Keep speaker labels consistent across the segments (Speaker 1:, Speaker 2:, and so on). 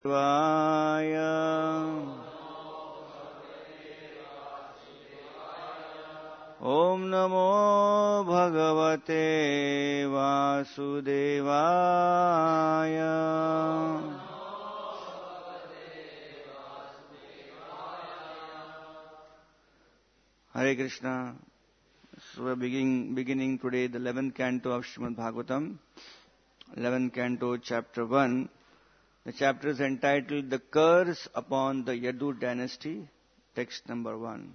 Speaker 1: Vaya. Om Namo Bhagavate Vasudevaya. Hare Krishna. So we are beginning today the 11th canto of Srimad Bhagavatam, 11th canto, chapter 1. The chapter is entitled The Curse upon the Yadu Dynasty, text number 1.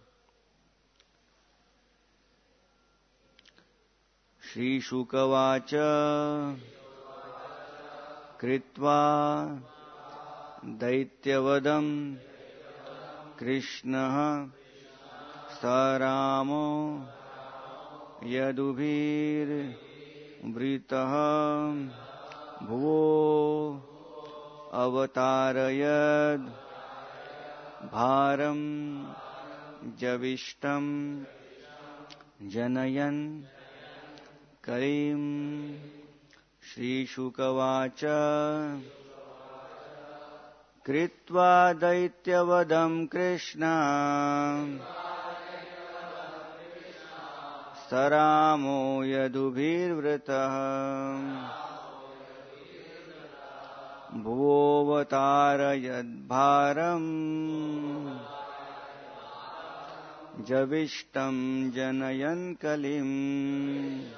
Speaker 1: Shri Shukavacha Kritva Daityavadam Krishna Saramo Yadubhir Vritah Bhuvo Avatarayad Bharam Javishtam Janayan Karim. Shri Shukavacha Kritva Daityavadam Krishna Saramo Yadubhir Vritah Bhuvovatarayad Bharam Javishtam Janayan Kalim.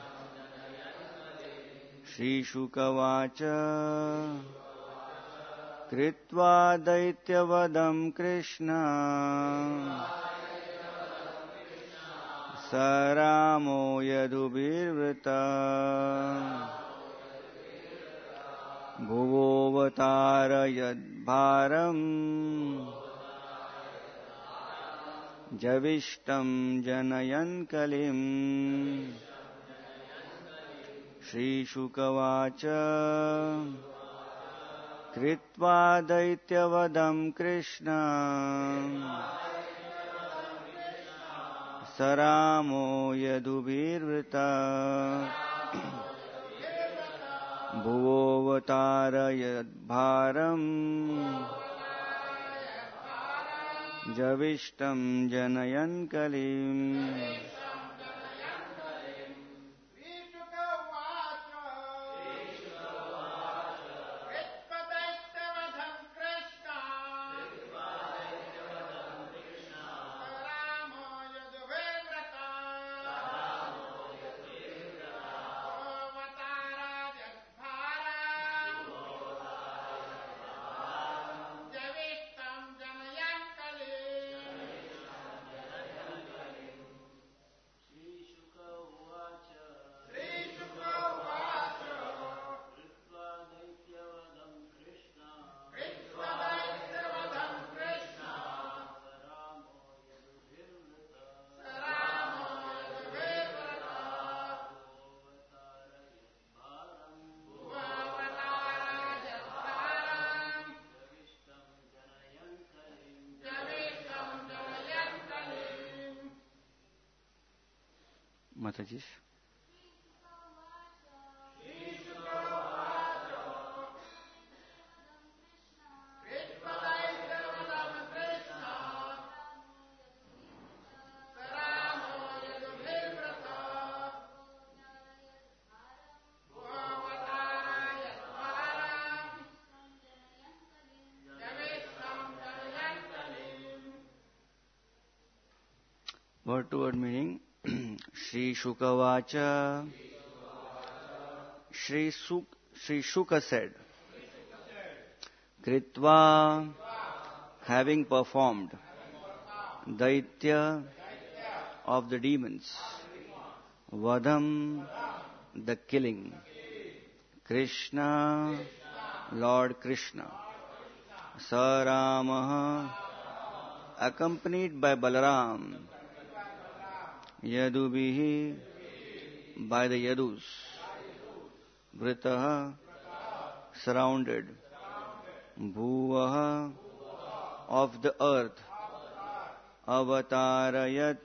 Speaker 1: Shri Shukavacha Kritva Daityavadam Krishna Saramo Yadubhir Vritah Bhuvovatarayad Bharam Javishtam Janayan Kalim. Shri Shukavacha Kritva Daityavadam Krishna Saramo Yadubhir Vritah Bhuvovatarayad Bharam Javishtam Janayan Kalim. Mataji. Word to word meaning. Shri Shukavacha. Shri Shuka said, Kritva, having performed, Daitya, of the demons, Vadam, the killing, Krishna, Lord Krishna, Saramaha, accompanied by Balaram, Yadubihi, by the Yadus, Vritaha, surrounded, Bhuvaha, of the earth, Avatarayat,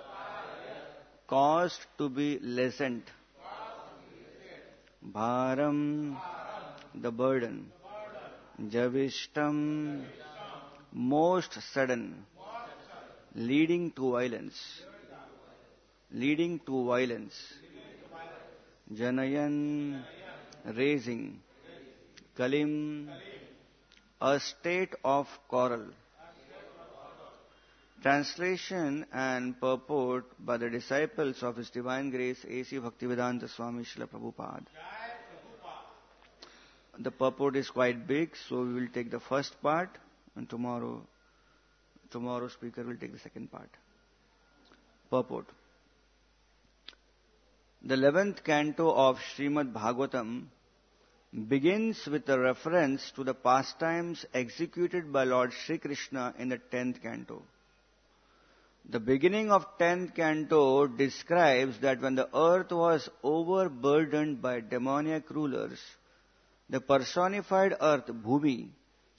Speaker 1: caused to be lessened, Bharam, the burden, Javishtam, most sudden, leading to violence, leading to violence. Janayan, raising. Kalim, a state of quarrel. Translation and purport by the disciples of His Divine Grace A.C. Bhaktivedanta Swami Srila Prabhupada. The purport is quite big, so we will take the first part, and tomorrow speaker will take the second part. Purport. The 11th canto of Srimad Bhagavatam begins with a reference to the pastimes executed by Lord Sri Krishna in the 10th canto. The beginning of 10th canto describes that when the earth was overburdened by demoniac rulers, the personified earth, Bhumi,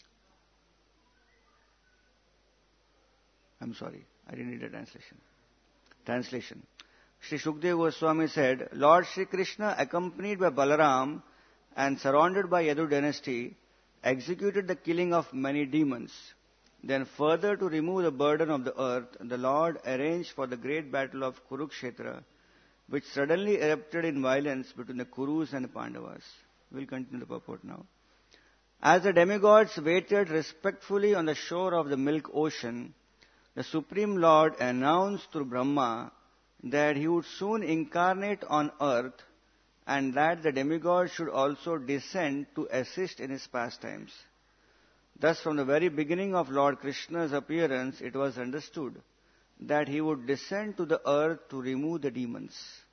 Speaker 1: I'm sorry, I didn't read the translation. Sri Shukdev Goswami said, Lord Sri Krishna, accompanied by Balaram and surrounded by Yadu dynasty, executed the killing of many demons. Then further to remove the burden of the earth, the Lord arranged for the great battle of Kurukshetra, which suddenly erupted in violence between the Kurus and the Pandavas. We'll continue the purport now. As the demigods waited respectfully on the shore of the milk ocean, the Supreme Lord announced through Brahma that he would soon incarnate on earth and that the demigods should also descend to assist in his pastimes. Thus, from the very beginning of Lord Krishna's appearance, it was understood that he would descend to the earth to remove the demons.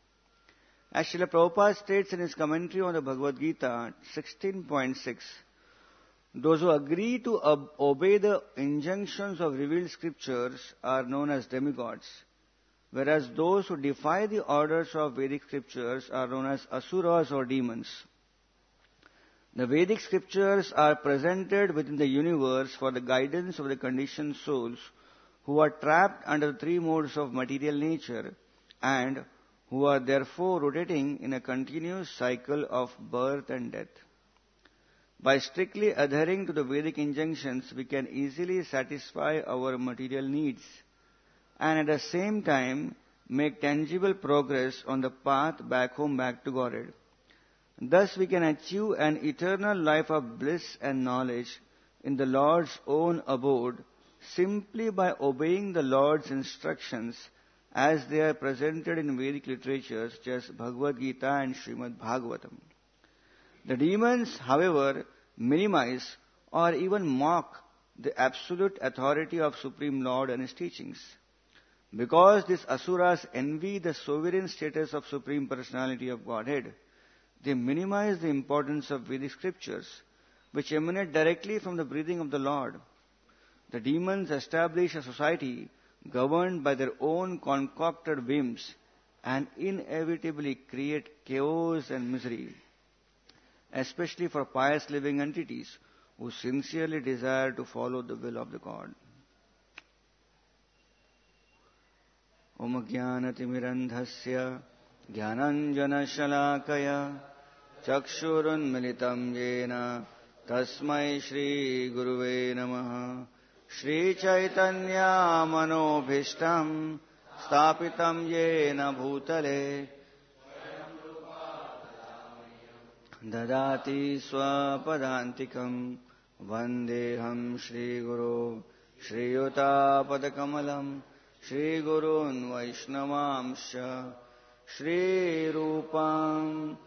Speaker 1: As Srila Prabhupada states in his commentary on the Bhagavad Gita 16.6, those who agree to obey the injunctions of revealed scriptures are known as demigods, whereas those who defy the orders of Vedic scriptures are known as asuras or demons. The Vedic scriptures are presented within the universe for the guidance of the conditioned souls who are trapped under the three modes of material nature and who are therefore rotating in a continuous cycle of birth and death. By strictly adhering to the Vedic injunctions, we can easily satisfy our material needs and at the same time make tangible progress on the path back to Godhead. Thus we can achieve an eternal life of bliss and knowledge in the Lord's own abode simply by obeying the Lord's instructions as they are presented in Vedic literatures such as Bhagavad Gita and Srimad Bhagavatam. The demons, however, minimize or even mock the absolute authority of Supreme Lord and His teachings. Because these asuras envy the sovereign status of Supreme Personality of Godhead, they minimize the importance of Vedic scriptures, which emanate directly from the breathing of the Lord. The demons establish a society governed by their own concocted whims and inevitably create chaos and misery, especially for pious living entities who sincerely desire to follow the will of the God. Om Jnanatimirandhasya Jnananjanashalakaya Chakshurunmilitam Yena Tasmai Shri Guruve Namaha Shri Chaitanya Manobhishtam Stapitam Yena Bhutale Dadati Swapadantikam Vandeham Shri Guru Shri Yuta Padakamalam Shri Gurun Vaishnavamsha Shri Rupam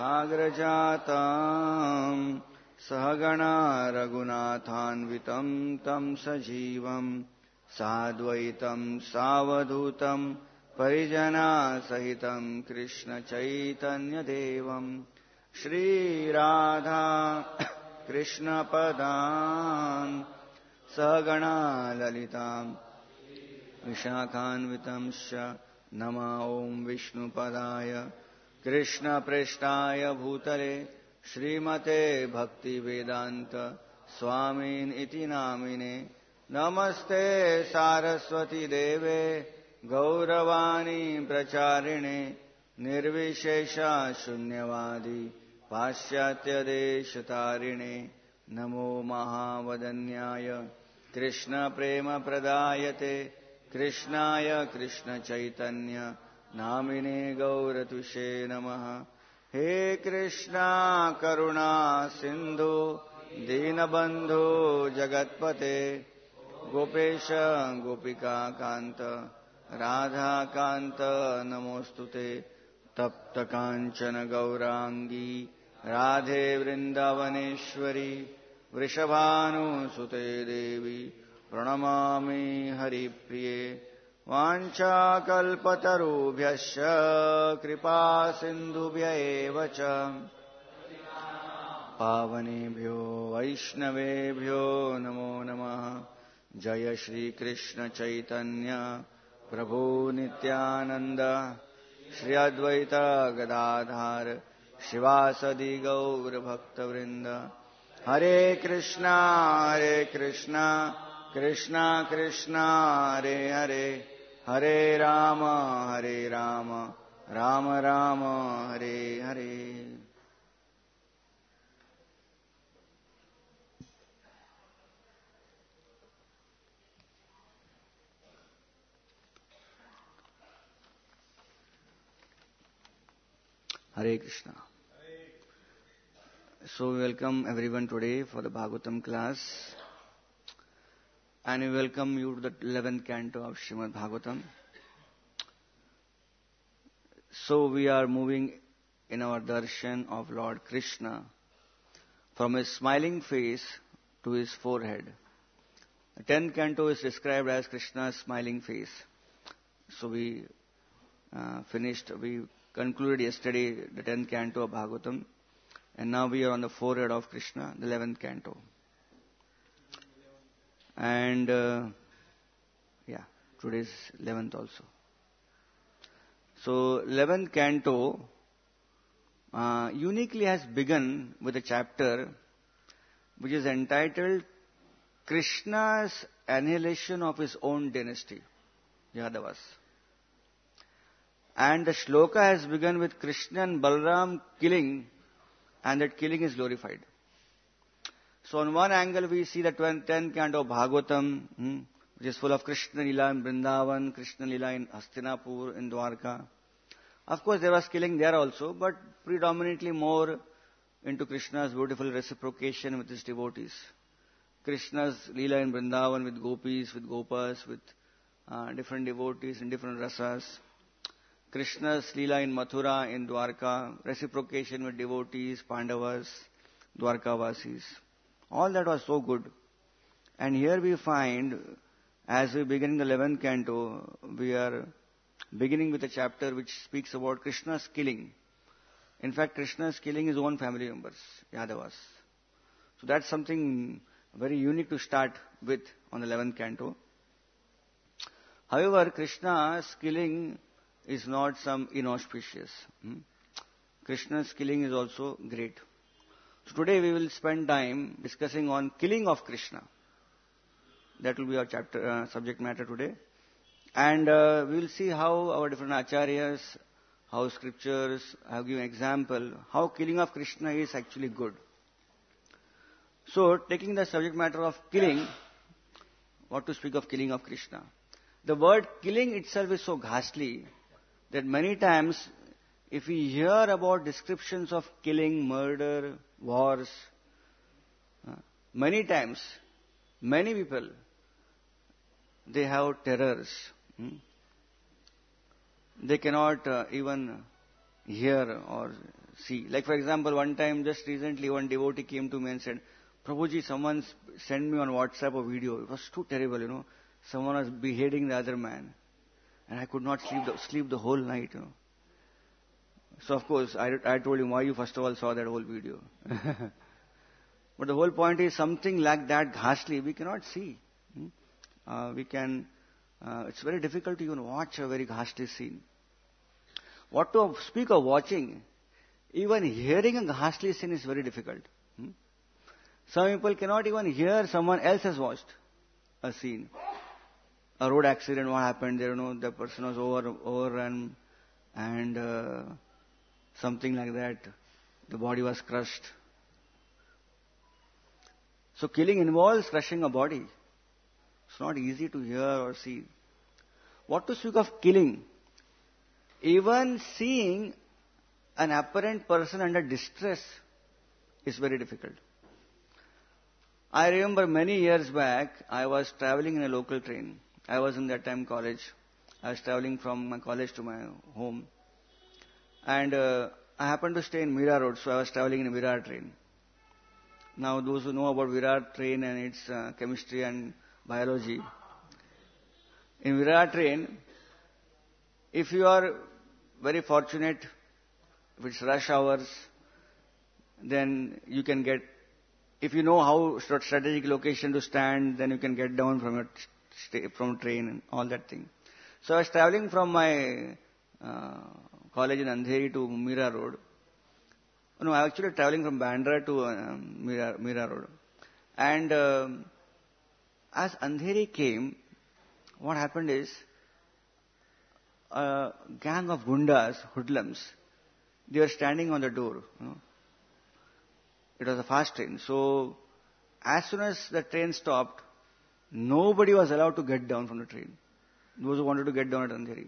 Speaker 1: Sagrajatam Sahagana Raghunathanvitam Tam Sajivam Sadvaitam Savadhutam Parijana Sahitam Krishna Chaitanya Devam Shri Radha Krishna Padam Sahagana Lalitam Vishakhanvitamsya Nama Om Vishnu Padaya Krishna Preshtaya Bhutale Srimate Bhakti Vedanta Swamin Iti Namine Namaste Saraswati Deve Gauravani Pracharine Nirvishesha Shunyavadi Paschatya Deshatarine नमो महावदन्याय कृष्णप्रेमप्रदायते कृष्णाय कृष्णचैतन्य नामिने गौरतुषे नमः। हे कृष्णा करुणा सिन्धु दीनबन्धो जगत्पते गोपेश गोपिका कान्त राधाकान्त नमोऽस्तुते। तप्त काञ्चन गौराङ्गी राधे वृन्दावनेश्वरी वृषभानुसुते देवी प्रणमामि हरिप्रिये। वाञ्छाकल्पतरुभ्यश्च कृपा सिन्धुभ्य एव च पावनेभ्यो वैष्णवेभ्यो नमो नमः। जय श्री कृष्ण चैतन्य प्रभु नित्यानंद श्री अद्वैत गदाधार शिवासदि गौर भक्तवृंद। हरे Krishna Krishna Krishna Hare Hare Hare Ram Ram Ram Hare Hare. Hare Krishna. So we welcome everyone today for the Bhagavatam class, and we welcome you to the 11th canto of Srimad Bhagavatam. So we are moving in our darshan of Lord Krishna from his smiling face to his forehead. The 10th canto is described as Krishna's smiling face. So we concluded yesterday the 10th canto of Bhagavatam, and now we are on the forehead of Krishna, the 11th canto. And today's 11th also. So 11th canto uniquely has begun with a chapter which is entitled Krishna's annihilation of his own dynasty, Yadavas. And the shloka has begun with Krishna and Balaram killing, and that killing is glorified. So on one angle we see the 10th canto of Bhagavatam, which is full of Krishna Lila in Vrindavan, Krishna Lila in Hastinapur, in Dwarka. Of course there was killing there also, but predominantly more into Krishna's beautiful reciprocation with his devotees. Krishna's Lila in Vrindavan with gopis, with gopas, with different devotees in different rasas. Krishna's Leela in Mathura, in Dwarka, reciprocation with devotees, Pandavas, Dwarkavasis. All that was so good. And here we find, as we begin the 11th canto, we are beginning with a chapter which speaks about Krishna's killing. In fact, Krishna's killing his own family members, Yadavas. So that's something very unique to start with on the 11th canto. However, Krishna's killing is not some inauspicious. Krishna's killing is also great. So today we will spend time discussing on killing of Krishna. That will be our chapter subject matter today. And we will see how our different acharyas, how scriptures have given example, how killing of Krishna is actually good. So taking the subject matter of killing, what to speak of killing of Krishna? The word killing itself is so ghastly that many times if we hear about descriptions of killing, murder, wars, many times, many people, they have terrors. They cannot even hear or see. Like for example, one time just recently one devotee came to me and said, Prabhuji, someone sent me on WhatsApp a video. It was too terrible, Someone was beheading the other man. And I could not sleep the whole night, So of course, I told him, why you first of all saw that whole video? But the whole point is something like that ghastly, we cannot see. It's very difficult to even watch a very ghastly scene. What to speak of watching, even hearing a ghastly scene is very difficult. Some people cannot even hear someone else has watched a scene. A road accident, what happened there, the person was overrun and something like that. The body was crushed. So killing involves crushing a body. It's not easy to hear or see. What to speak of killing? Even seeing an apparent person under distress is very difficult. I remember many years back, I was traveling in a local train. I was in that time college. I was traveling from my college to my home. And I happened to stay in Mira Road, so I was traveling in a Virar train. Now, those who know about Virar train and its chemistry and biology, in Virar train, if you are very fortunate, if it's rush hours, then you can get, if you know how strategic location to stand, then you can get down from train and all that thing. So I was traveling from my college in Andheri to Mira Road. No, I was actually traveling from Bandra to Mira Road. And as Andheri came, what happened is, a gang of gundas, hoodlums, they were standing on the door. It was a fast train. So, as soon as the train stopped, nobody was allowed to get down from the train. Those who wanted to get down at Andheri.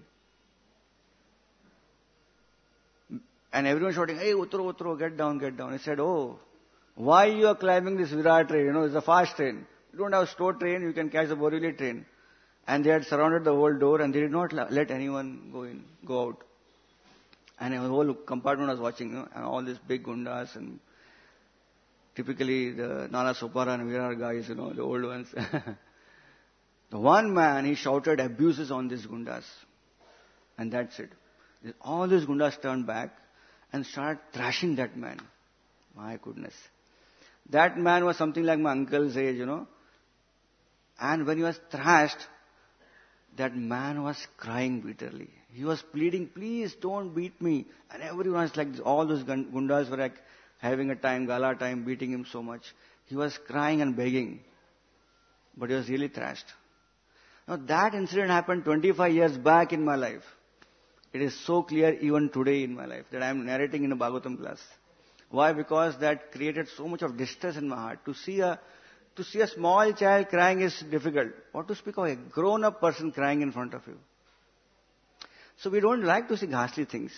Speaker 1: And everyone shouting, hey, Utro, get down, get down. He said, oh, why you are climbing this Virar train? It's a fast train. You don't have a slow train, you can catch the Borivali train. And they had surrounded the whole door and they did not let anyone go out. And the whole compartment was watching, and all these big gundas and typically the Nala Sopara and Virar guys, the old ones. The one man, he shouted abuses on these gundas. And that's it. All these gundas turned back and started thrashing that man. My goodness. That man was something like my uncle's age, And when he was thrashed, that man was crying bitterly. He was pleading, please don't beat me. And everyone was like, all those gundas were like having a time, gala time, beating him so much. He was crying and begging. But he was really thrashed. Now that incident happened 25 years back in my life. It is so clear even today in my life that I am narrating in a Bhagavatam class. Why? Because that created so much of distress in my heart. To see a small child crying is difficult. What to speak of a grown-up person crying in front of you? So we don't like to see ghastly things.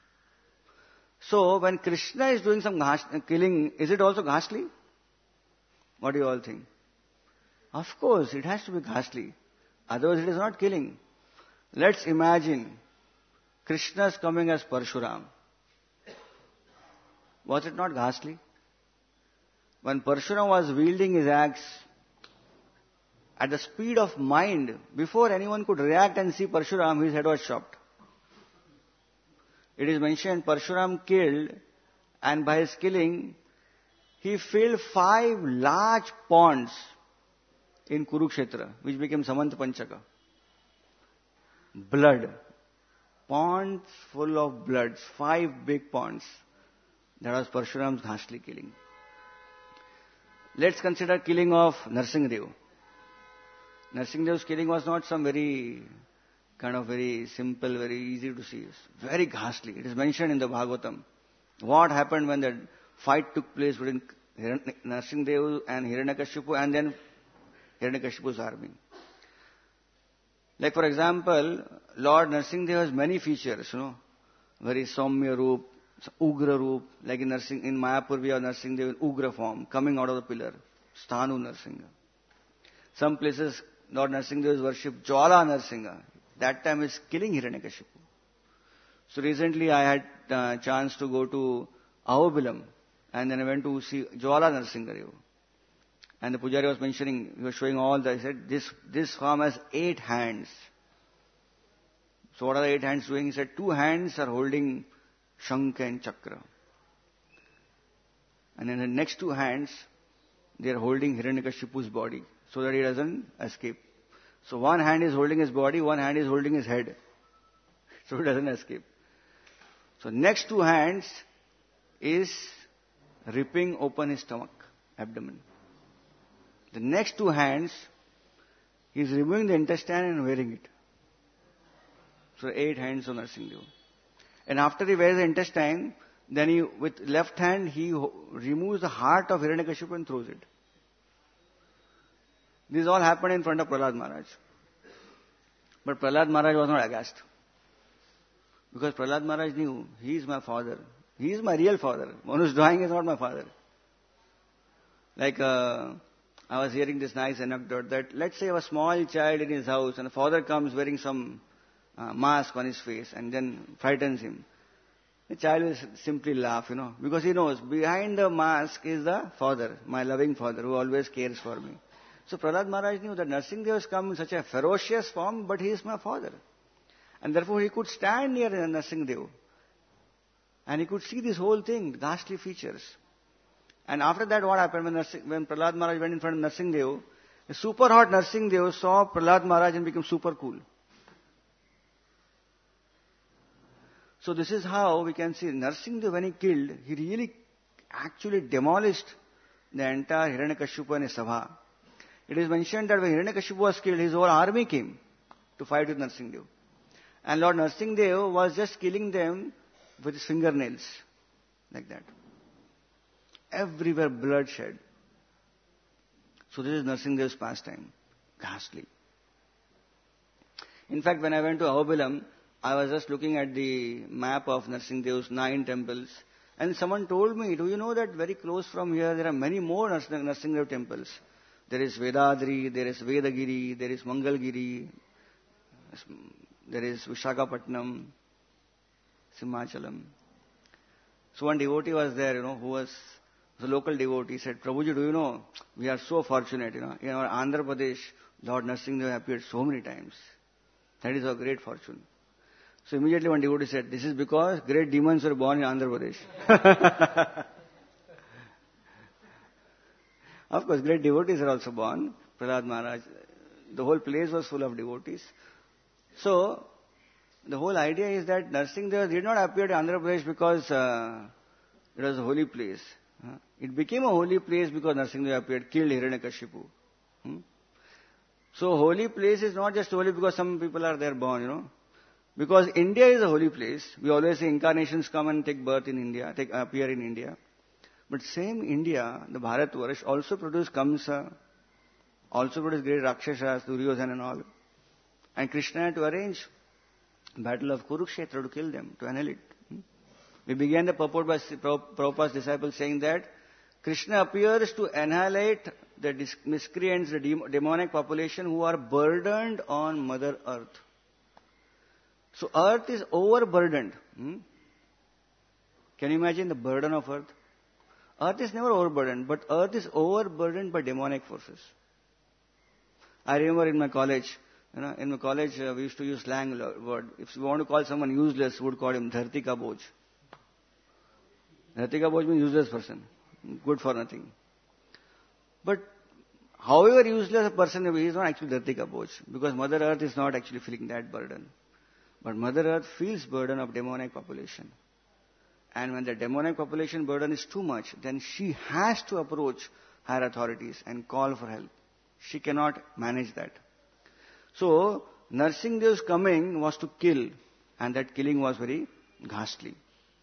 Speaker 1: So when Krishna is doing some killing, is it also ghastly? What do you all think? Of course, it has to be ghastly. Otherwise it is not killing. Let's imagine Krishna's coming as Parshuram. Was it not ghastly? When Parshuram was wielding his axe at the speed of mind, before anyone could react and see Parshuram, his head was chopped. It is mentioned Parshuram killed, and by his killing, he filled 5 large ponds in Kurukshetra, which became Samant Panchaka. Blood. Ponds full of blood. 5 big ponds. That was Parshuram's ghastly killing. Let's consider killing of Narsingadev. Narsingadev's killing was not some very simple, very easy to see. It's very ghastly. It is mentioned in the Bhagavatam. What happened when the fight took place between Narsingadev and Hiranyakashipu and then Hiranyakashipu's army. Like for example, Lord Narsingadev has many features, very Saumya Roop, Ugra Roop, like in Mayapur we have Narsingadev in Ugra form, coming out of the pillar, Sthanu Narsingha. Some places Lord Narsingadev is worshipped Jwala Narsingha. That time is killing Hiranyakashipu. So recently I had chance to go to Ahobilam and then I went to see Jwala Narsingadev. And the Pujari was mentioning, he was showing all that. He said, this form has 8 hands. So what are the 8 hands doing? He said, 2 hands are holding Shankha and Chakra. And in the next 2 hands, they are holding Hiranyakashipu's body so that he doesn't escape. So one hand is holding his body, one hand is holding his head. So he doesn't escape. So next 2 hands is ripping open his stomach, abdomen. The next 2 hands, he is removing the intestine and wearing it. So 8 hands of Narsingadev. And after he wears the intestine, then with left hand he removes the heart of Hiranyakashipu and throws it. This all happened in front of Prahlad Maharaj. But Prahlad Maharaj was not aghast. Because Prahlad Maharaj knew, he is my father. He is my real father. One who is dying is not my father. Like, I was hearing this nice anecdote that, let's say a small child in his house and the father comes wearing some mask on his face and then frightens him. The child will simply laugh, because he knows behind the mask is the father, my loving father who always cares for me. So Prahlad Maharaj knew that Narsingadev has come in such a ferocious form, but he is my father. And therefore he could stand near Narsingadev. And he could see this whole thing, ghastly features. And after that, what happened when Prahlad Maharaj went in front of Narsingadev? A super hot Narsingadev saw Prahlad Maharaj and became super cool. So this is how we can see Narsingadev, when he killed, he really actually demolished the entire Hiranyakashipu and his Sabha. It is mentioned that when Hiranyakashipu was killed, his whole army came to fight with Narsingadev. And Lord Narsingadev was just killing them with his fingernails, like that. Everywhere bloodshed. So this is Narsingadev's pastime. Ghastly. In fact, when I went to Ahobilam, I was just looking at the map of Narsingadev's 9 temples, and someone told me, do you know that very close from here there are many more Narsingadev temples? There is Vedadri, there is Vedagiri, there is Mangalgiri, there is Vishakhapatnam, Simhachalam. So one devotee was there, who was a local devotee. He said, Prabhuji, do you know, we are so fortunate, in our Andhra Pradesh, Lord Narsingadev appeared so many times. That is our great fortune. So immediately one devotee said, this is because great demons were born in Andhra Pradesh. Of course, great devotees are also born. Prahlad Maharaj, the whole place was full of devotees. So, the whole idea is that Narsingadev did not appear in Andhra Pradesh because it was a holy place. It became a holy place because Narsingadev appeared, killed Hiranyakashipu. So, holy place is not just holy because some people are there born, Because India is a holy place. We always say incarnations come and take birth in India, appear in India. But same India, the Bharatvarsh, also produced Kamsa, also produced great Rakshasas, Duryodhana and all. And Krishna had to arrange battle of Kurukshetra to kill them, to annihilate. We began the purport by Prabhupada's disciples saying that Krishna appears to annihilate the miscreants, the demonic population who are burdened on Mother Earth. So Earth is overburdened. Can you imagine the burden of Earth? Earth is never overburdened, but Earth is overburdened by demonic forces. I remember in my college, we used to use slang word. If we want to call someone useless, we would call him Dharti Ka Boj. Dharti Ka Boj means useless person, good for nothing. But however useless a person may be, he is not actually Dharti Ka Boj, because Mother Earth is not actually feeling that burden. But Mother Earth feels burden of demonic population. And when the demonic population burden is too much, then she has to approach higher authorities and call for help. She cannot manage that. So, Narsingadev's coming was to kill, and that killing was very ghastly.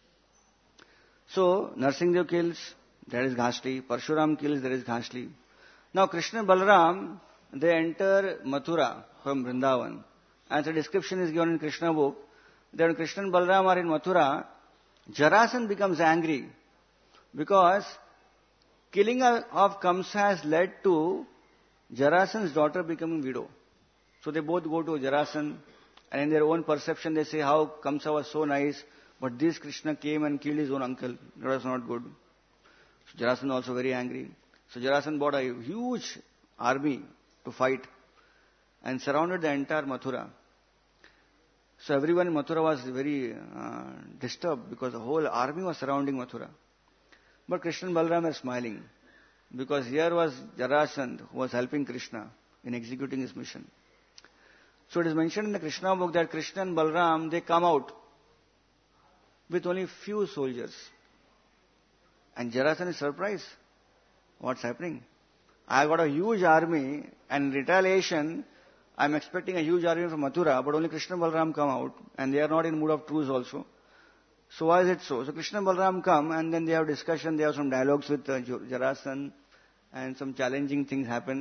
Speaker 1: So, Narsingadev kills, that is ghastly. Parshuram kills, that is ghastly. Now, Krishna and Balaram, they enter Mathura from Vrindavan. As the description is given in Krishna book, that when Krishna and Balaram are in Mathura, Jarasan becomes angry because killing of Kamsa has led to Jarasan's daughter becoming widow. So they both go to Jarasan, and in their own perception they say how Kamsa was so nice, but this Krishna came and killed his own uncle. That was not good. So Jarasan also very angry. So Jarasan brought a huge army to fight and surrounded the entire Mathura. So everyone in Mathura was very disturbed because the whole army was surrounding Mathura. But Krishna and Balaram were smiling because here was Jarasandha who was helping Krishna in executing his mission. So it is mentioned in the Krishna book that Krishna and Balaram, they come out with only few soldiers. And Jarasandha is surprised. What's happening? I got a huge army, and in retaliation, I'm expecting a huge army from Mathura, but only Krishna and Balaram come out, and they are not in mood of truce also. So why is it so? So Krishna and Balaram come, and then they have discussion, they have some dialogues with Jarasandha, and some challenging things happen.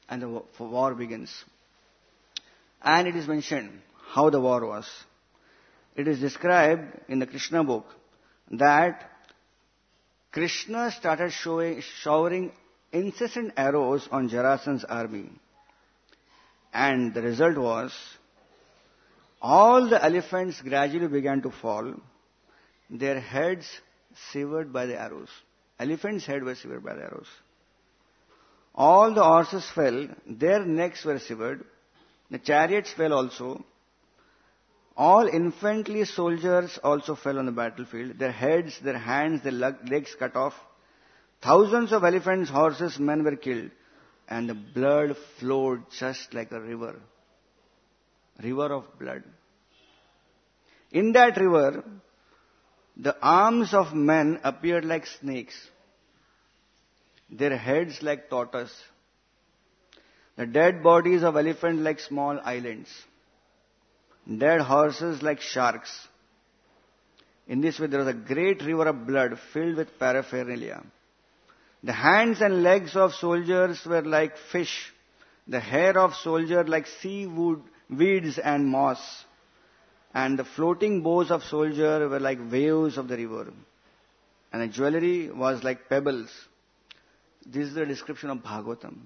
Speaker 1: and the war begins. And it is mentioned how the war was. It is described in the Krishna book that Krishna started showering incessant arrows on Jarasandha's army. And the result was, all the elephants gradually began to fall, their heads severed by the arrows. Elephants' heads were severed by the arrows. All the horses fell, their necks were severed, the chariots fell also. All infantry soldiers also fell on the battlefield, their heads, their hands, their legs cut off. Thousands of elephants, horses, men were killed, and the blood flowed just like a river. River of blood. In that river, the arms of men appeared like snakes, their heads like tortoise, the dead bodies of elephants like small islands, dead horses like sharks. In this way, there was a great river of blood filled with paraphernalia. The hands and legs of soldiers were like fish, the hair of soldiers like seaweed, weeds and moss, and the floating bows of soldiers were like waves of the river, and the jewelry was like pebbles. This is the description of Bhagavatam.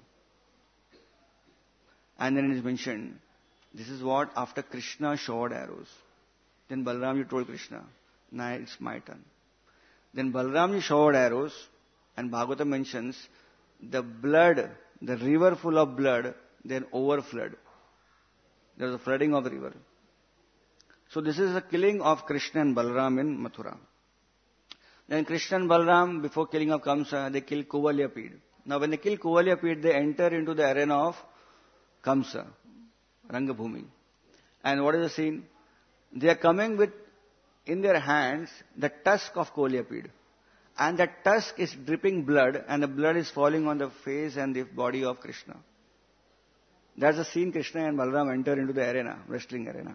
Speaker 1: And then it is mentioned, this is what after Krishna showered arrows. Then Balramji told Krishna, now it's my turn. Then Balramji showered arrows, and Bhagavatam mentions the blood, the river full of blood, then overflowed. There was a flooding of the river. So this is the killing of Krishna and Balram in Mathura. Then Krishna and Balram, before killing of Kamsa, they kill Kuvalyapid. Now when they kill Kuvalyapid, they enter into the arena of Kamsa, Rangabhumi. And what is the scene? They are coming with, in their hands, the tusk of Kuvalyapid. And that tusk is dripping blood, and the blood is falling on the face and the body of Krishna. That's the scene Krishna and Balram enter into the arena, wrestling arena.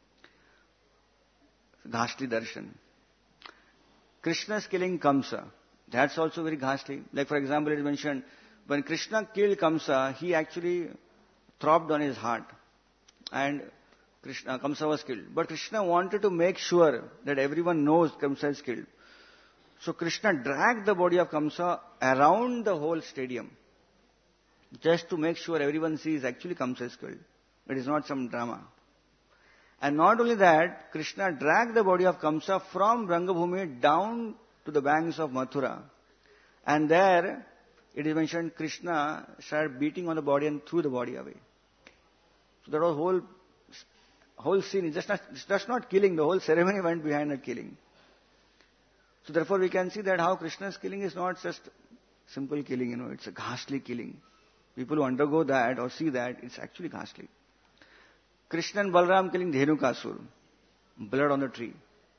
Speaker 1: Ghastly darshan. Krishna's killing Kamsa. That's also very ghastly. Like for example, it is mentioned, when Krishna killed Kamsa, he actually throbbed on his heart. And Kamsa was killed. But Krishna wanted to make sure that everyone knows Kamsa is killed. So Krishna dragged the body of Kamsa around the whole stadium, just to make sure everyone sees actually Kamsa is killed. It is not some drama. And not only that, Krishna dragged the body of Kamsa from Rangabhumi down to the banks of Mathura. And there, it is mentioned, Krishna started beating on the body and threw the body away. So that was whole scene. It's just not killing. The whole ceremony went behind that killing. So therefore we can see that how Krishna's killing is not just simple killing, it's a ghastly killing. People who undergo that or see that, it's actually ghastly. Krishna and Balram killing Dhenukasur, blood on the tree.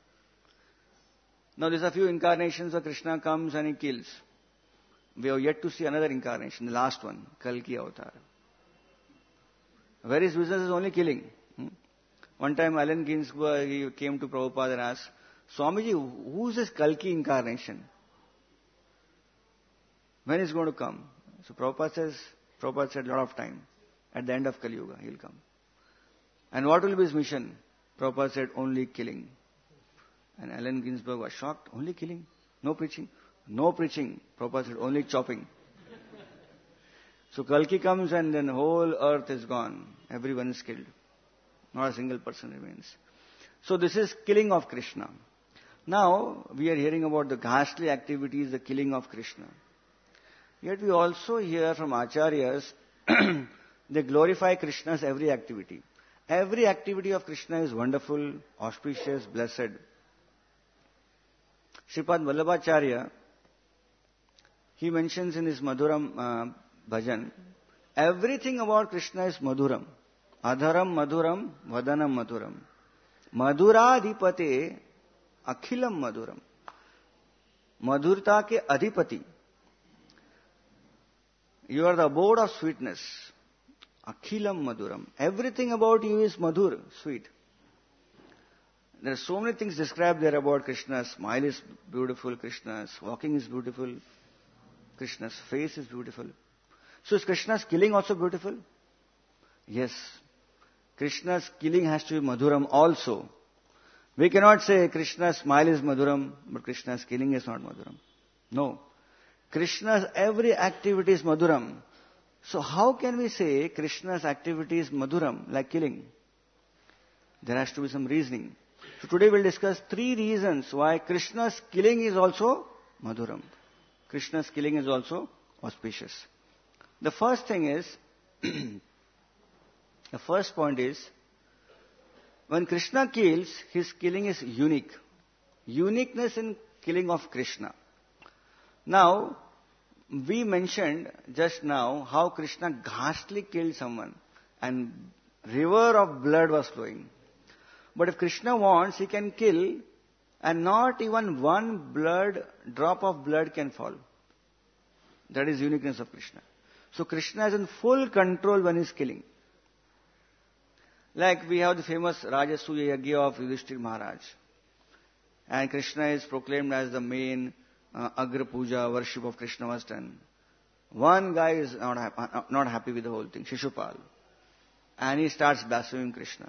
Speaker 1: Now there's a few incarnations where Krishna comes and he kills. We have yet to see another incarnation, the last one, Kalki Avatar. Where his business is only killing. One time Allen Ginsberg, he came to Prabhupada and asked, Swamiji, who is this Kalki incarnation? When is he going to come? So Prabhupada said, lot of time. At the end of Kali Yuga, he'll come. And what will be his mission? Prabhupada said, only killing. And Allen Ginsberg was shocked. Only killing? No preaching? No preaching. Prabhupada said, only chopping. So Kalki comes and then whole earth is gone. Everyone is killed. Not a single person remains. So this is killing of Krishna. Now, we are hearing about the ghastly activities, the killing of Krishna. Yet we also hear from Acharyas, they glorify Krishna's every activity. Every activity of Krishna is wonderful, auspicious, blessed. Sripad Vallabhacharya, he mentions in his Madhuram bhajan, everything about Krishna is Madhuram. Adharam Madhuram, Vadanam Madhuram. Madhuradhipate Akhilam Madhuram. Madhurta ke adhipati. You are the abode of sweetness. Akhilam Madhuram. Everything about you is Madhur, sweet. There are so many things described there about Krishna's smile is beautiful, Krishna's walking is beautiful, Krishna's face is beautiful. So is Krishna's killing also beautiful? Yes. Krishna's killing has to be madhuram also. We cannot say Krishna's smile is madhuram, but Krishna's killing is not madhuram. No. Krishna's every activity is madhuram. So how can we say Krishna's activity is madhuram, like killing? There has to be some reasoning. So today we'll discuss 3 reasons why Krishna's killing is also madhuram. Krishna's killing is also auspicious. The first thing is, the first point is, when Krishna kills, his killing is unique. Uniqueness in killing of Krishna. Now, we mentioned just now how Krishna ghastly killed someone and river of blood was flowing. But if Krishna wants, he can kill and not even one drop of blood can fall. That is uniqueness of Krishna. So Krishna is in full control when he is killing. Like we have the famous Rajasuya Yagya of Yudhishthira Maharaj. And Krishna is proclaimed as the main Agra Puja, worship of Krishna was done. One guy is not happy with the whole thing, Shishupal. And he starts blaspheming Krishna.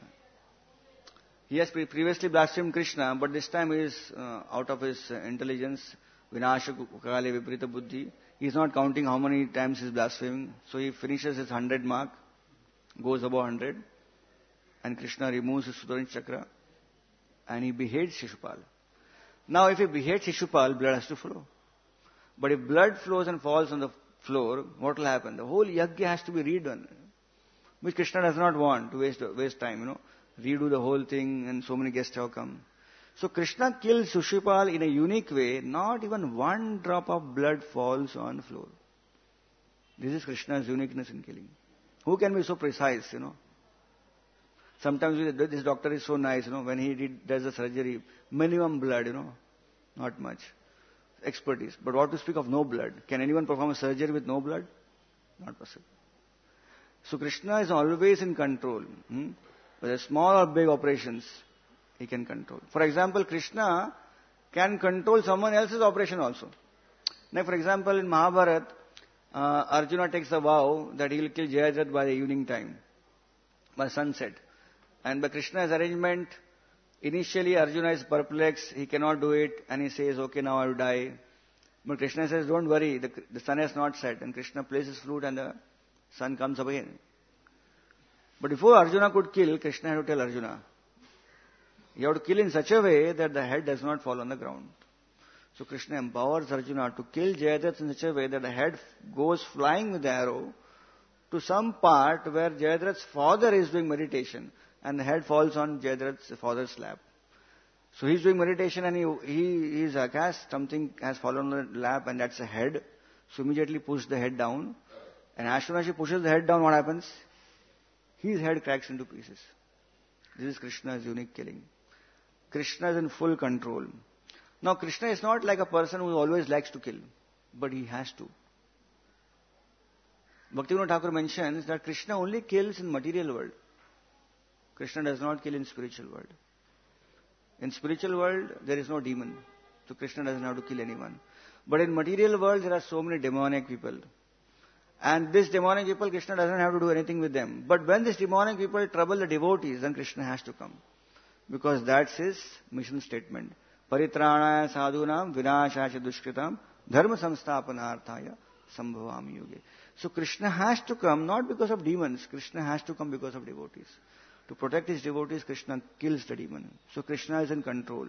Speaker 1: He has previously blasphemed Krishna, but this time he is out of his intelligence, Vinasha Kale Viprita Buddhi. He is not counting how many times he is blaspheming. So he finishes his 100 mark, goes above 100. And Krishna removes his Sudarshan Chakra and he beheads Shishupal. Now if he beheads Shishupal, blood has to flow. But if blood flows and falls on the floor, what will happen? The whole yajna has to be redone. Which Krishna does not want to waste time, redo the whole thing and so many guests have come. So Krishna kills Shishupal in a unique way, not even one drop of blood falls on the floor. This is Krishna's uniqueness in killing. Who can be so precise, Sometimes this doctor is so nice, when he does the surgery, minimum blood, not much. Expertise. But what to speak of no blood? Can anyone perform a surgery with no blood? Not possible. So Krishna is always in control. Whether small or big operations, he can control. For example, Krishna can control someone else's operation also. Now, for example, in Mahabharata, Arjuna takes a vow that he will kill Jayadratha by the evening time, by sunset. And by Krishna's arrangement, initially Arjuna is perplexed, he cannot do it, and he says, okay, now I will die. But Krishna says, don't worry, the sun has not set. And Krishna plays his flute and the sun comes up again. But before Arjuna could kill, Krishna had to tell Arjuna, you have to kill in such a way that the head does not fall on the ground. So Krishna empowers Arjuna to kill Jayadratha in such a way that the head goes flying with the arrow to some part where Jayadratha's father is doing meditation. And the head falls on Jayadratha's father's lap. So he's doing meditation and he is aghast, something has fallen on the lap and that's a head. So immediately push the head down. And as soon as he pushes the head down, what happens? His head cracks into pieces. This is Krishna's unique killing. Krishna is in full control. Now Krishna is not like a person who always likes to kill, but he has to. Bhaktivinoda Thakur mentions that Krishna only kills in material world. Krishna does not kill in spiritual world. In spiritual world, there is no demon. So Krishna doesn't have to kill anyone. But in material world, there are so many demonic people. And these demonic people, Krishna doesn't have to do anything with them. But when these demonic people trouble the devotees, then Krishna has to come. Because that's his mission statement. Paritranaya sadhunam vinashasya dushkritam dharma samsthapanarthaya sambhavami yuge. So Krishna has to come not because of demons. Krishna has to come because of devotees. To protect his devotees, Krishna kills the demon. So Krishna is in control.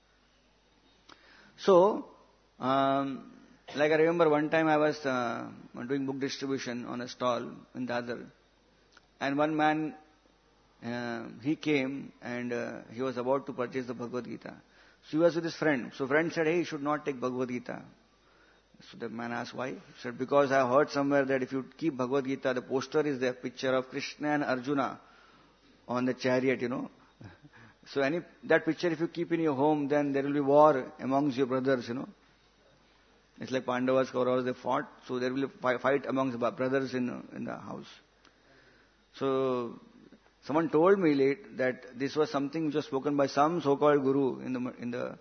Speaker 1: So, like I remember one time I was doing book distribution on a stall in Dadar. And one man, he came and he was about to purchase the Bhagavad Gita. So he was with his friend. So friend said, hey, you should not take Bhagavad Gita. So the man asked why. He said, because I heard somewhere that if you keep Bhagavad Gita, the poster is the picture of Krishna and Arjuna on the chariot, So that picture if you keep in your home, then there will be war amongst your brothers, It's like Pandavas, Kauravas, they fought, so there will be fight amongst the brothers in the house. So someone told me late that this was something which was spoken by some so-called guru in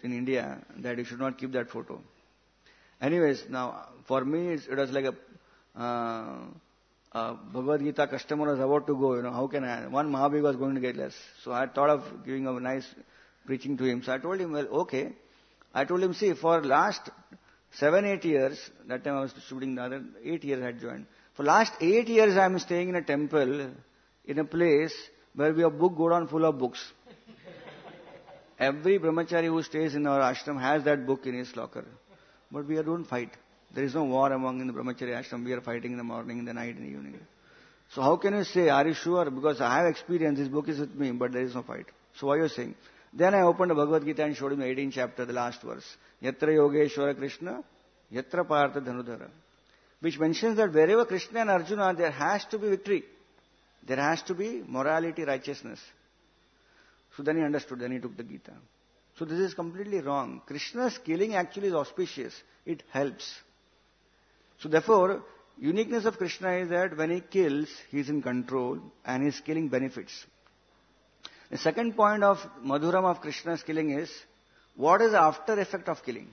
Speaker 1: India, that you should not keep that photo. Anyways, now for me it was like Bhagavad Gita customer was about to go, how can I? One Mahabhig was going to get less. So I thought of giving a nice preaching to him. So I told him, well, okay. I told him, see, for last 7-8 years, that time I was studying the other, 8 years I had joined. For last 8 years I am staying in a temple, in a place where we have book Godown full of books. Every brahmachari who stays in our ashram has that book in his locker. But we don't fight. There is no war among in the brahmachari ashram. We are fighting in the morning, in the night, in the evening. So how can you say, are you sure? Because I have experience, this book is with me, but there is no fight. So what are you saying? Then I opened the Bhagavad Gita and showed him the 18th chapter, the last verse. Yatra Yogeshwara Krishna, Yatra Partha Dhanudhara. Which mentions that wherever Krishna and Arjuna, there has to be victory. There has to be morality, righteousness. So then he understood, then he took the Gita. So this is completely wrong. Krishna's killing actually is auspicious. It helps. So therefore, uniqueness of Krishna is that when he kills, he is in control and his killing benefits. The second point of Madhuram of Krishna's killing is, what is the after effect of killing?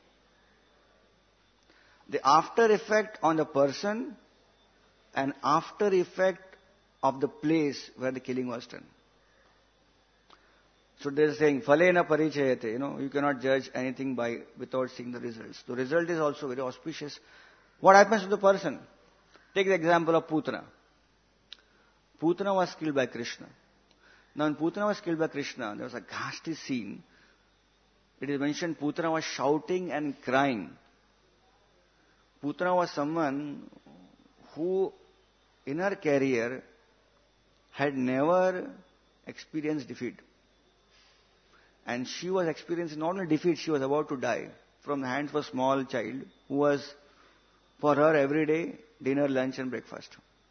Speaker 1: The after effect on the person and after effect of the place where the killing was done. So they are saying, Phalena Parichayate, you cannot judge anything without seeing the results. The result is also very auspicious. What happens to the person? Take the example of Putana. Putana was killed by Krishna. Now when Putana was killed by Krishna, there was a ghastly scene. It is mentioned Putana was shouting and crying. Putana was someone who in her career had never experienced defeat. And she was experiencing not only defeat, she was about to die from the hands of a small child who was for her every day dinner, lunch and breakfast.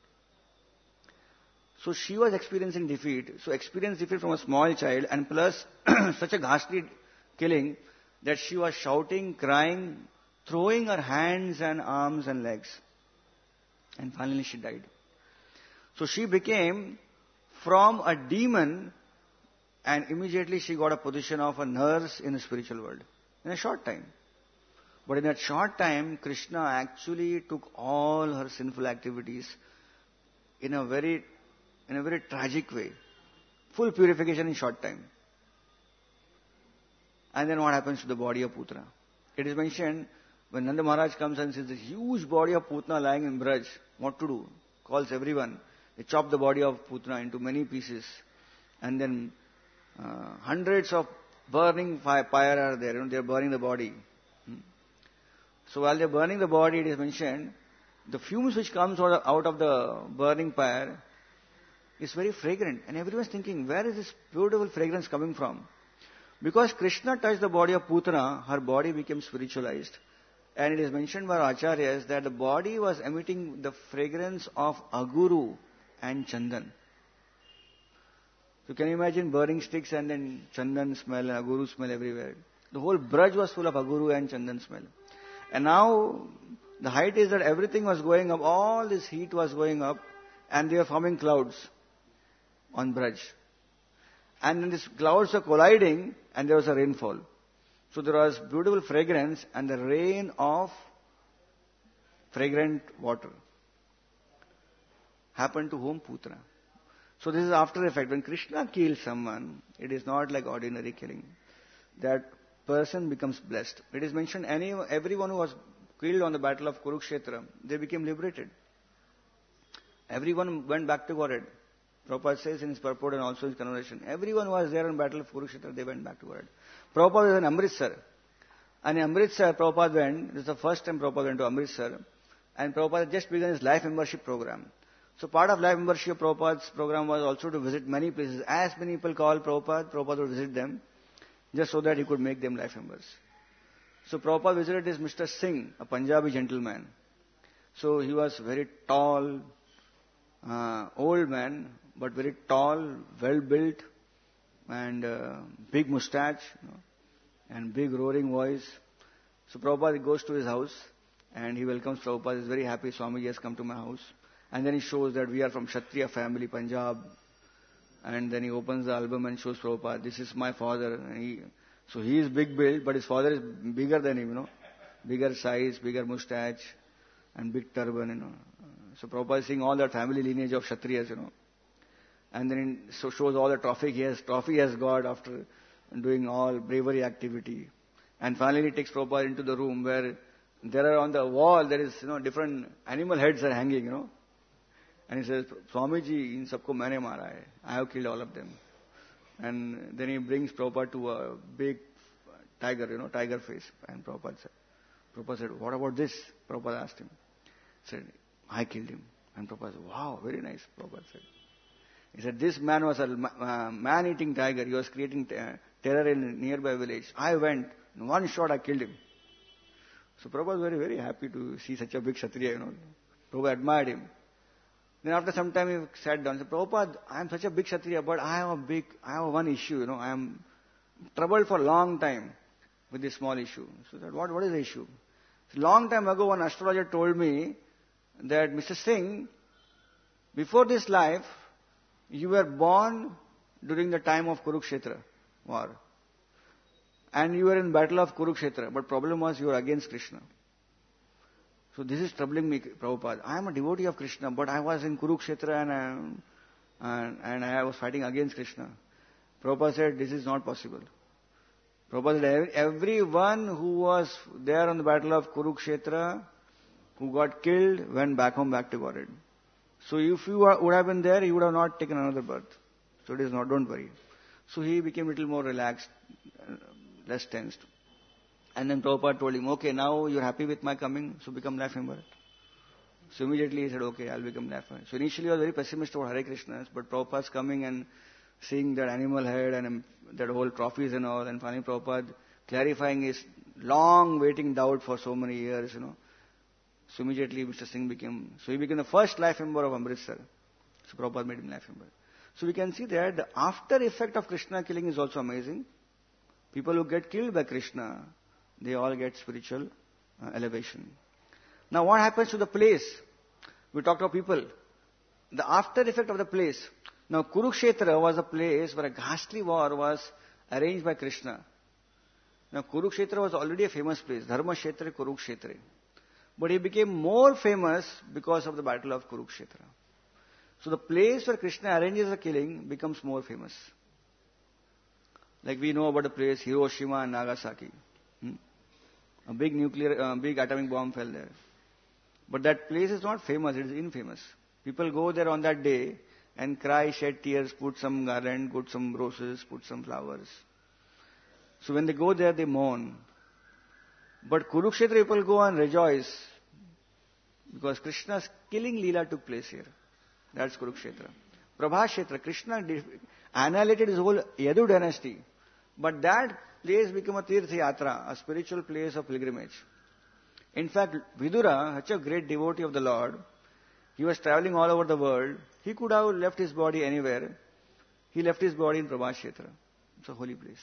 Speaker 1: So she was experiencing defeat. So experienced defeat from a small child and plus such a ghastly killing that she was shouting, crying, throwing her hands and arms and legs. And finally she died. So she became from a demon and immediately she got a position of a nurse in the spiritual world in a short time. But in that short time, Krishna actually took all her sinful activities in a very tragic way. Full purification in short time. And then what happens to the body of Putana? It is mentioned when Nanda Maharaj comes and sees this huge body of Putana lying in Braj, what to do? Calls everyone. They chop the body of Putana into many pieces. And then hundreds of burning fire are there. They are burning the body. So while they are burning the body, it is mentioned, the fumes which comes out of the burning pyre is very fragrant. And everyone is thinking, where is this beautiful fragrance coming from? Because Krishna touched the body of Putana, her body became spiritualized. And it is mentioned by Acharyas that the body was emitting the fragrance of aguru and chandan. So can you imagine burning sticks and then chandan smell and aguru smell everywhere? The whole Braj was full of aguru and chandan smell. And now the height is that everything was going up, all this heat was going up and they were forming clouds on Braj. And then these clouds were colliding and there was a rainfall. So there was beautiful fragrance and the rain of fragrant water happened to whom? Putana. So this is after effect. When Krishna kills someone, it is not like ordinary killing. That person becomes blessed. It is mentioned everyone who was killed on the battle of Kurukshetra, they became liberated. Everyone went back to Godhead. Prabhupada says in his purport and also in his conversation, everyone who was there on the battle of Kurukshetra, they went back to Godhead. Prabhupada was in Amritsar. And in Amritsar, Prabhupada went, this is the first time Prabhupada went to Amritsar, and Prabhupada had just begun his life membership program. So part of life membership of Prabhupada's program was also to visit many places. As many people called Prabhupada, Prabhupada would visit them, just so that he could make them life members. So Prabhupada visited this Mr. Singh, a Punjabi gentleman. So he was very tall, old man, but very tall, well built, and big moustache, and big roaring voice. So Prabhupada goes to his house, and he welcomes Prabhupada. He's very happy, Swamiji has come to my house. And then he shows that we are from Kshatriya family, Punjab. And then he opens the album and shows Prabhupada, this is my father. And so he is big built, but his father is bigger than him, Bigger size, bigger moustache. and big turban. So Prabhupada is seeing all the family lineage of Kshatriyas, and then so shows all the trophy he has got after doing all bravery activity. And finally takes Prabhupada into the room where there are on the wall, there is, different animal heads are hanging, And he says, Swamiji, in sabko maine mara hai. I have killed all of them. And then he brings Prabhupada to a big tiger, tiger face. And Prabhupada said, what about this? Prabhupada asked him. He said, I killed him. And Prabhupada said, wow, very nice, Prabhupada said. He said, this man was a man-eating tiger. He was creating terror in a nearby village. I went, in one shot I killed him. So Prabhupada was very, very happy to see such a big Kshatriya, Prabhupada admired him. Then after some time he sat down and said, Prabhupada, I am such a big Kshatriya, but I have one issue, I am troubled for a long time with this small issue. So that, what is the issue? So long time ago, one astrologer told me that, Mr. Singh, before this life, you were born during the time of Kurukshetra war. And you were in battle of Kurukshetra, but problem was you were against Krishna. So this is troubling me, Prabhupada. I am a devotee of Krishna, but I was in Kurukshetra and I was fighting against Krishna. Prabhupada said, this is not possible. Prabhupada said, everyone who was there on the battle of Kurukshetra, who got killed, went back home, back to Godhead. So if you would have been there, he would have not taken another birth. So it is not, don't worry. So he became a little more relaxed, less tensed. And then Prabhupada told him, okay, now you're happy with my coming, so become life member. So immediately he said, okay, I'll become life member. So initially he was very pessimistic about Hare Krishnas, but Prabhupada's coming and seeing that animal head and that whole trophies and all, and finally Prabhupada clarifying his long waiting doubt for so many years, So immediately Mr. Singh became the first life member of Amritsar. So Prabhupada made him life member. So we can see that the after effect of Krishna killing is also amazing. People who get killed by Krishna, they all get spiritual elevation. Now what happens to the place? We talked about people. The after effect of the place. Now Kurukshetra was a place where a ghastly war was arranged by Krishna. Now Kurukshetra was already a famous place. Dharma Kshetra Kurukshetra. But he became more famous because of the battle of Kurukshetra. So the place where Krishna arranges the killing becomes more famous. Like we know about the place Hiroshima and Nagasaki. A big atomic bomb fell there. But that place is not famous, it is infamous. People go there on that day and cry, shed tears, put some garland, put some roses, put some flowers. So when they go there, they mourn. But Kurukshetra people go and rejoice because Krishna's killing Leela took place here. That's Kurukshetra. Prabhashetra, Krishna annihilated his whole Yadu dynasty. But that place became a Tirtha Yatra, a spiritual place of pilgrimage. In fact, Vidura, such a great devotee of the Lord, he was traveling all over the world. He could have left his body anywhere. He left his body in Prabhashetra. It's a holy place.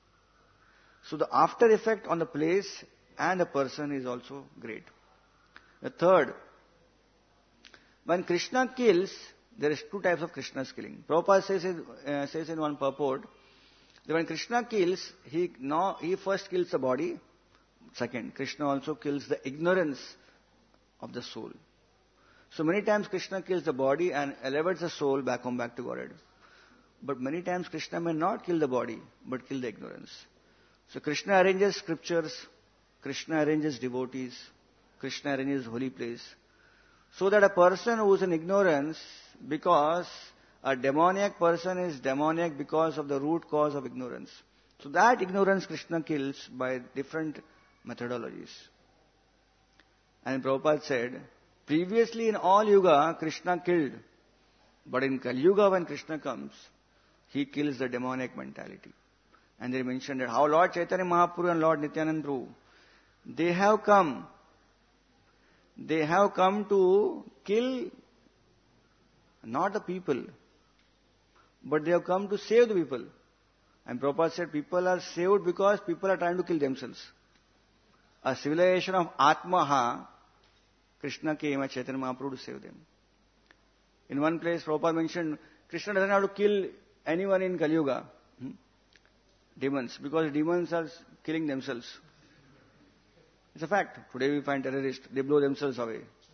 Speaker 1: So the after effect on the place and the person is also great. The third, when Krishna kills, there is two types of Krishna's killing. Prabhupada says in one purport that when Krishna kills, he first kills the body. Second, Krishna also kills the ignorance of the soul. So many times Krishna kills the body and elevates the soul back home, back to Godhead. But many times Krishna may not kill the body, but kill the ignorance. So Krishna arranges scriptures, Krishna arranges devotees, Krishna arranges holy place. So that a person who is in ignorance, because a demoniac person is demoniac because of the root cause of ignorance. So that ignorance Krishna kills by different methodologies. And Prabhupada said, previously in all Yuga, Krishna killed. But in Kali Yuga, when Krishna comes, he kills the demoniac mentality. And they mentioned that how Lord Chaitanya Mahaprabhu and Lord Nityananda Prabhu, they have come to kill not the people, but they have come to save the people. And Prabhupada said people are saved because people are trying to kill themselves. A civilization of Atmaha, Krishna came as Chaitanya Mahaprabhu to save them. In one place, Prabhupada mentioned, Krishna doesn't have to kill anyone in Kali Yuga. Demons, because demons are killing themselves. It's a fact. Today we find terrorists, they blow themselves away.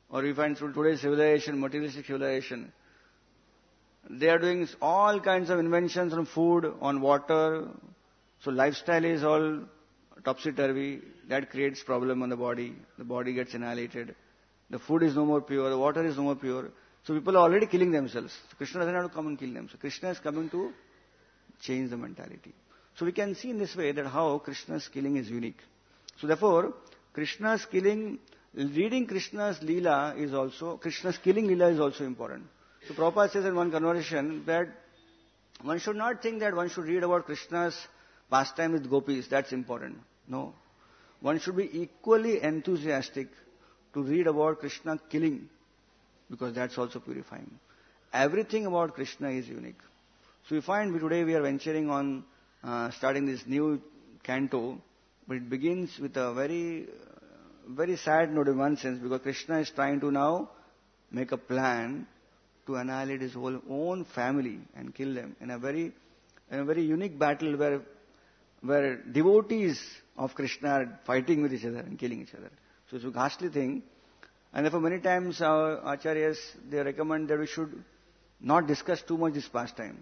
Speaker 1: or we find through today's civilization, materialistic civilization, they are doing all kinds of inventions on food, on water. So lifestyle is all topsy-turvy. That creates problem on the body. The body gets annihilated. The food is no more pure. The water is no more pure. So people are already killing themselves. So Krishna doesn't have to come and kill them. So Krishna is coming to change the mentality. So we can see in this way that how Krishna's killing is unique. So therefore, Krishna's killing, reading Krishna's Leela is also, Krishna's killing Leela is also important. So Prabhupada says in one conversation that one should not think that one should read about Krishna's pastime with gopis, that's important. No. One should be equally enthusiastic to read about Krishna killing, because that's also purifying. Everything about Krishna is unique. So we find today we are venturing on starting this new canto, but it begins with a very sad note in one sense, because Krishna is trying to now make a plan to annihilate his whole own family and kill them in a very unique battle where devotees of Krishna are fighting with each other and killing each other. So it's a ghastly thing. And therefore many times our acharyas, they recommend that we should not discuss too much this pastime.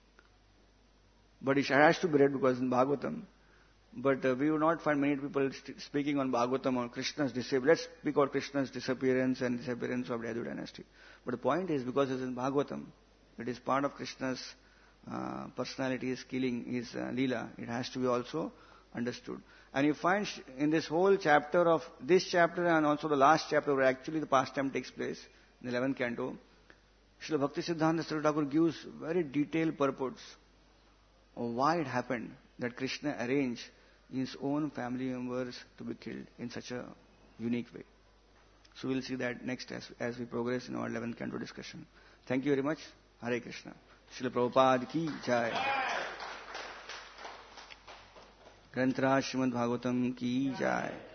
Speaker 1: But it has to be read because in Bhagavatam. But we will not find many people speaking on Bhagavatam or Krishna's disappearance. Let's speak about Krishna's disappearance and disappearance of the Yadu dynasty. But the point is, because it's in Bhagavatam, it is part of Krishna's personality, his killing, his Leela. It has to be also understood. And you find in this whole chapter of this chapter and also the last chapter where actually the pastime takes place, in the 11th canto, Srila Bhakti Siddhanta Saraswati Thakur gives very detailed purports of why it happened that Krishna arranged his own family members to be killed in such a unique way. So we'll see that next as we progress in our 11th canto discussion. Thank you very much. Hare Krishna. Srila Prabhupada ki jai. ग्रंथराज Shrimad Bhagavatam की जय.